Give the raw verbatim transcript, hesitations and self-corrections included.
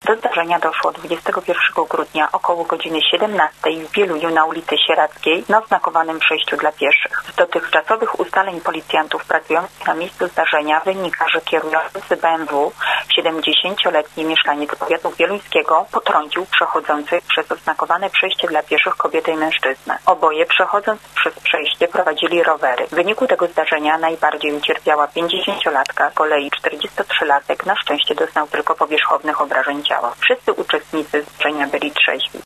Do zdarzenia doszło dwudziestego pierwszego grudnia około godziny siedemnastej w Wieluju na ulicy Sieradzkiej na oznakowanym przejściu dla pieszych. Z dotychczasowych ustaleń policjantów pracujących na miejscu zdarzenia wynika, że kierujący B M W, siedemdziesięcioletni mieszkaniec powiatu wieluńskiego, potrącił przechodzących przez oznakowane przejście dla pieszych kobietę i mężczyznę. Oboje, przechodząc przez przejście, prowadzili rowery. W wyniku tego zdarzenia najbardziej ucierpiała pięćdziesięciolatka, z kolei czterdziestotrzylatek na szczęście doznał tylko powierzchownych obrażeń ciała. Wszyscy uczestnicy zdarzenia byli trzeźwi.